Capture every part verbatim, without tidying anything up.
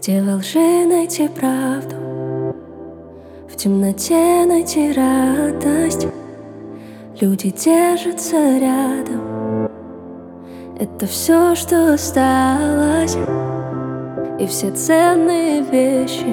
Где во лжи найти правду, в темноте найти радость. Люди держатся рядом, это все, что осталось. И все ценные вещи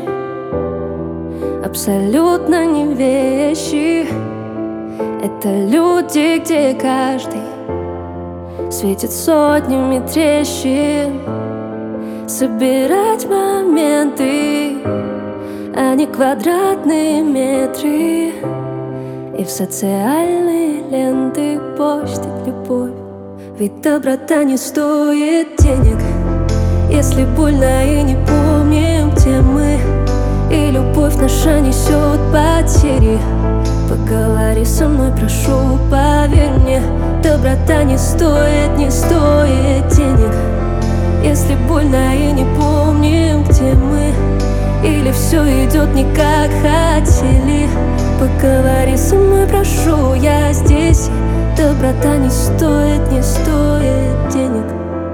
абсолютно не вещи. Это люди, где каждый светит сотнями трещин. Собирать моменты, а не квадратные метры, и в социальные ленты постить любовь. Ведь доброта не стоит денег, если больно и не помним, где мы. И любовь наша несет потери. Поговори со мной, прошу, поверь мне. Доброта не стоит, не стоит денег, если больно и не помним, где мы. Или все идет не как хотели. Поговори со мной, прошу, я здесь. Доброта не стоит, не стоит денег,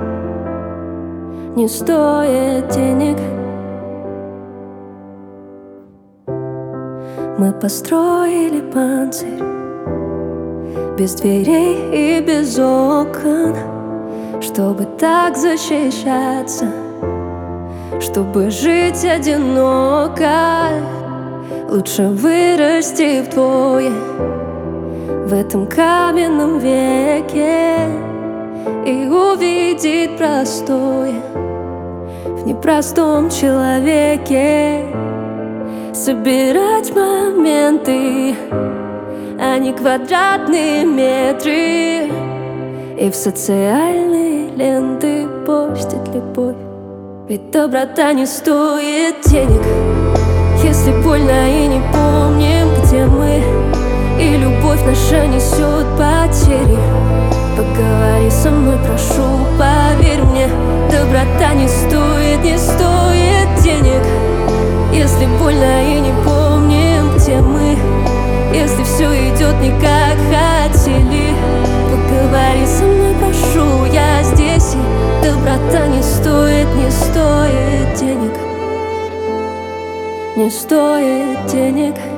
не стоит денег. Мы построили панцирь без дверей и без окон, чтобы так защищаться, чтобы жить одиноко. Лучше вырасти вдвое в этом каменном веке и увидеть простое в непростом человеке. Собирать моменты, а не квадратные метры, и в социальные ленты постить любовь. Ведь доброта не стоит денег, если больно и не помним, где мы. И любовь наша несет потери. Поговори со мной, прошу, поверь мне. Доброта не стоит, не стоит денег, если больно и не помним, где мы. Если все идет не как хотели. Поговори со мной, прошу, я здесь. И доброта не стоит, не стоит денег, не стоит денег.